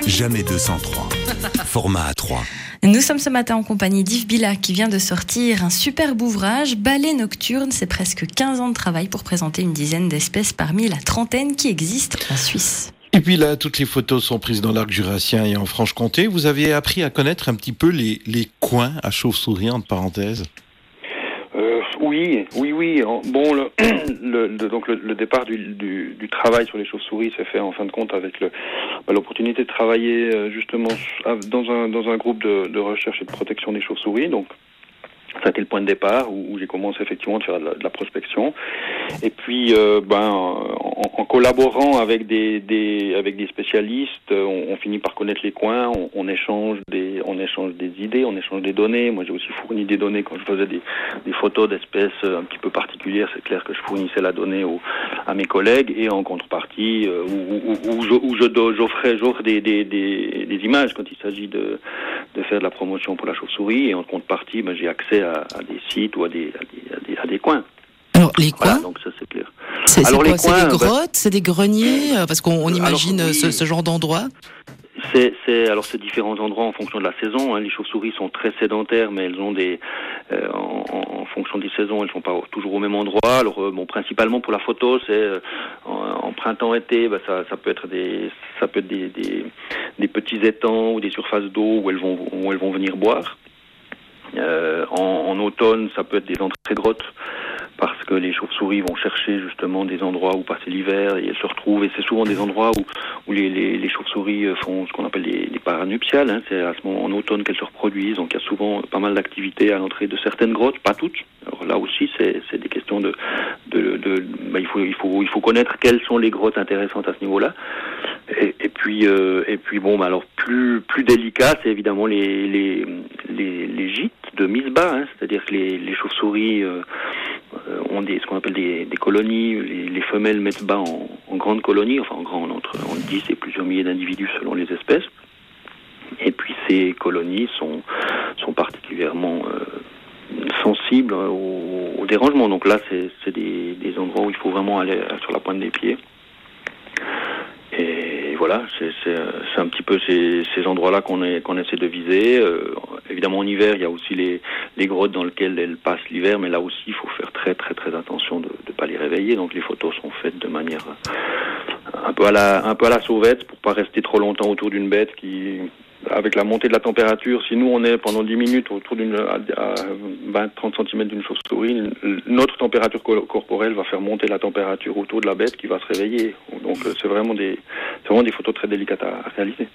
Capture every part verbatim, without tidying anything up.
Jamais deux cent trois. Format A trois. Nous sommes ce matin en compagnie d'Yves Billac qui vient de sortir un superbe ouvrage, Ballet nocturne. C'est presque quinze ans de travail pour présenter une dizaine d'espèces parmi la trentaine qui existent en Suisse. Et puis là, toutes les photos sont prises dans l'arc jurassien et en Franche-Comté. Vous avez appris à connaître un petit peu les, les coins à chauve-souris, entre parenthèses. Euh, oui, oui, oui. Bon, le, le, le, donc le, le départ du, du, du travail sur les chauves-souris s'est fait en fin de compte avec le, bah, l'opportunité de travailler justement dans un, dans un groupe de, de recherche et de protection des chauves-souris. Donc, ça a été le point de départ où, où j'ai commencé effectivement à faire de la, de la prospection. Et puis, euh, ben, en, en collaborant avec des, des, avec des spécialistes, on, on finit par connaître les coins. On, on échange des, on échange des idées, on échange des données. Moi, j'ai aussi fourni des données quand je faisais des, des photos d'espèces un petit peu particulières. C'est clair que je fournissais la donnée au, à mes collègues et en contrepartie, euh, où, où, où, je, où je, j'offrais, j'offre des, des, des, des images quand il s'agit de, de faire de la promotion pour la chauve-souris. Et en contrepartie, ben, j'ai accès à À, à des sites ou à des, à des, à des, à des coins. Alors, les coins, voilà, donc ça c'est clair. C'est, Alors, c'est, les quoi, coins, c'est des grottes, bah, c'est des greniers, parce qu'on on imagine alors, oui, ce, ce genre d'endroit. C'est, c'est, alors c'est différents endroits en fonction de la saison. Hein. Les chauves-souris sont très sédentaires, mais elles ont des, euh, en, en fonction des saisons, elles sont pas toujours au même endroit. Alors euh, bon, principalement pour la photo, c'est euh, en, en printemps-été, bah, ça, ça peut être des, ça peut être des, des, des petits étangs ou des surfaces d'eau où elles vont, où elles vont venir boire. Euh, en, en automne, ça peut être des entrées de grottes parce que les chauves-souris vont chercher justement des endroits où passer l'hiver et elles se retrouvent. Et c'est souvent des endroits où, où les, les, les chauves-souris font ce qu'on appelle les, les paranuptiales. Hein. C'est à ce moment en automne qu'elles se reproduisent. Donc il y a souvent pas mal d'activités à l'entrée de certaines grottes, pas toutes. Alors là aussi, c'est, c'est des questions de, de, de bah, il faut, il faut, il faut connaître quelles sont les grottes intéressantes à ce niveau-là. Et, et puis, euh, et puis bon, bah alors plus, plus délicat, c'est évidemment les, les, les, les gîtes de mise bas, hein, c'est-à-dire que les, les chauves-souris euh, ont des, ce qu'on appelle des, des colonies. Les, les femelles mettent bas en, en grandes colonies, enfin en grand, entre, entre dix et plusieurs milliers d'individus selon les espèces. Et puis ces colonies sont, sont particulièrement euh, sensibles au, au dérangement. Donc là, c'est, c'est des, des endroits où il faut vraiment aller sur la pointe des pieds. Et voilà, c'est, c'est, c'est un petit peu ces, ces endroits-là qu'on, est, qu'on essaie de viser. Euh, évidemment, en hiver, il y a aussi les, les grottes dans lesquelles elles passent l'hiver, mais là aussi, il faut faire très, très, très attention de ne pas les réveiller. Donc, les photos sont faites de manière un peu à la, un peu à la sauvette pour pas rester trop longtemps autour d'une bête qui, avec la montée de la température, si nous on est pendant dix minutes autour d'une à, à vingt à trente centimètres d'une chauve-souris, notre température corporelle va faire monter la température autour de la bête qui va se réveiller. Donc c'est vraiment des, c'est vraiment des photos très délicates à, à réaliser.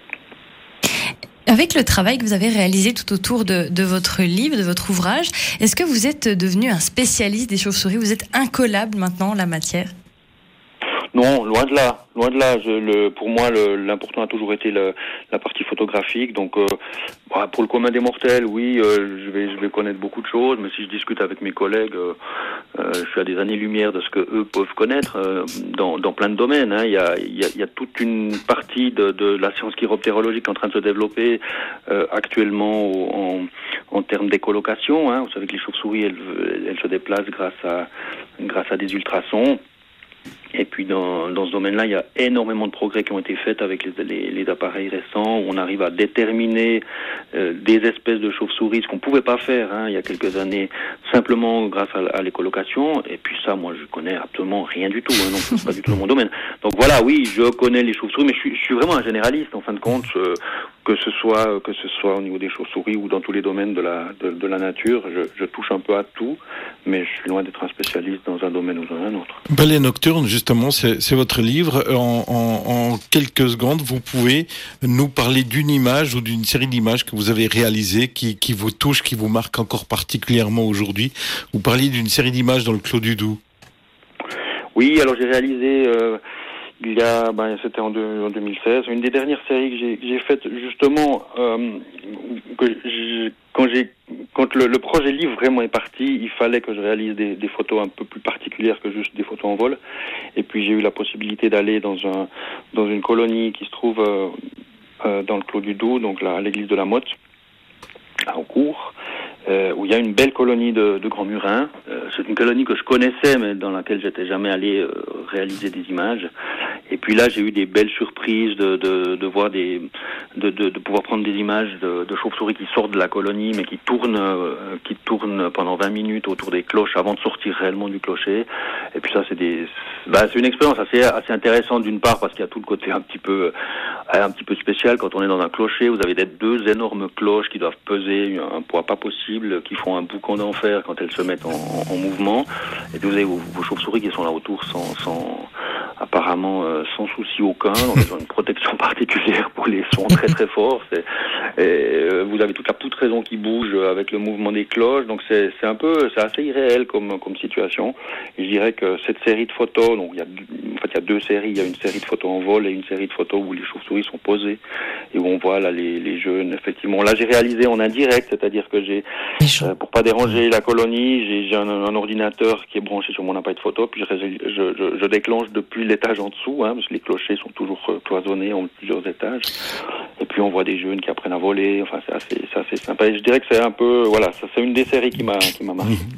Avec le travail que vous avez réalisé tout autour de, de votre livre, de votre ouvrage, est-ce que vous êtes devenu un spécialiste des chauves-souris ? Vous êtes incollable maintenant en la matière ? Non, loin de là, loin de là. Je, le, pour moi, le, l'important a toujours été le, la partie photographique. Donc, euh, bah, pour le commun des mortels, oui, euh, je vais, je vais connaître beaucoup de choses. Mais si je discute avec mes collègues, euh, euh, je suis à des années-lumière de ce que eux peuvent connaître euh, dans, dans plein de domaines. Hein. Il y a, il y a, il y a toute une partie de, de la science chiroptérologique en train de se développer euh, actuellement en, en termes d'écolocation. Hein. Vous savez que les chauves-souris, elles, elles se déplacent grâce à, grâce à des ultrasons. Et puis dans, dans ce domaine-là, il y a énormément de progrès qui ont été faits avec les, les, les appareils récents, où on arrive à déterminer euh, des espèces de chauves-souris, ce qu'on pouvait pas faire hein, il y a quelques années, simplement grâce à, à l'écolocation. Et puis ça, moi, je connais absolument rien du tout, hein, donc c'est pas du tout dans mon domaine. Donc voilà, oui, je connais les chauves-souris, mais je suis, je suis vraiment un généraliste, en fin de compte, euh, que ce soit que ce soit au niveau des chauves-souris ou dans tous les domaines de la de, de la nature, je, je touche un peu à tout, mais je suis loin d'être un spécialiste dans un domaine ou dans un autre. Ballet nocturne, justement, c'est, c'est votre livre. En, en, en quelques secondes, vous pouvez nous parler d'une image ou d'une série d'images que vous avez réalisées qui, qui vous touche, qui vous marque encore particulièrement aujourd'hui. Vous parliez d'une série d'images dans le Clos du Doubs. Oui, alors j'ai réalisé... Euh, Il y a, ben, c'était en, deux, en deux mille seize, une des dernières séries que j'ai, que j'ai faites justement, euh, que j'ai, quand j'ai, quand le, le projet livre vraiment est parti, il fallait que je réalise des, des photos un peu plus particulières que juste des photos en vol. Et puis j'ai eu la possibilité d'aller dans un, dans une colonie qui se trouve euh, euh, dans le Clos du Doubs, donc là, à l'église de la Motte, à Aucourt. Euh, où il y a une belle colonie de, de grands murins. Euh, c'est une colonie que je connaissais, mais dans laquelle j'étais jamais allé euh, réaliser des images. Et puis là, j'ai eu des belles surprises de, de, de voir des, de, de, de pouvoir prendre des images de, de chauves-souris qui sortent de la colonie, mais qui tournent, euh, qui tournent pendant vingt minutes autour des cloches avant de sortir réellement du clocher. Et puis ça, c'est des, bah, c'est une expérience assez, assez intéressante d'une part parce qu'il y a tout le côté un petit peu, un petit peu spécial quand on est dans un clocher. Vous avez des deux énormes cloches qui doivent peser un poids pas possible, qui font un boucan d'enfer quand elles se mettent en, en, en mouvement. Et puis vous avez vos, vos chauves-souris qui sont là autour sans, sans apparemment euh, sans souci aucun. Donc ils ont une protection particulière pour les sons très très forts. C'est, et, euh, vous avez toute la poutraison qui bouge avec le mouvement des cloches. Donc c'est, c'est un peu, c'est assez irréel comme comme situation. Et je dirais que cette série de photos, donc il y a, en fait il y a deux séries. Il y a une série de photos en vol et une série de photos où les chauves-souris sont posées et où on voit là les, les jeunes. Effectivement, là j'ai réalisé en indirect, c'est-à-dire que j'ai, euh, pour pas déranger la colonie, j'ai, j'ai un, un ordinateur qui est branché sur mon appareil de photo, puis je, je, je, je déclenche depuis l'étage en dessous, hein, parce que les clochers sont toujours cloisonnés en plusieurs étages. Et puis on voit des jeunes qui apprennent à voler. Enfin, c'est assez, c'est assez sympa. Et je dirais que c'est un peu, voilà, ça, c'est une des séries qui m'a, qui m'a marqué.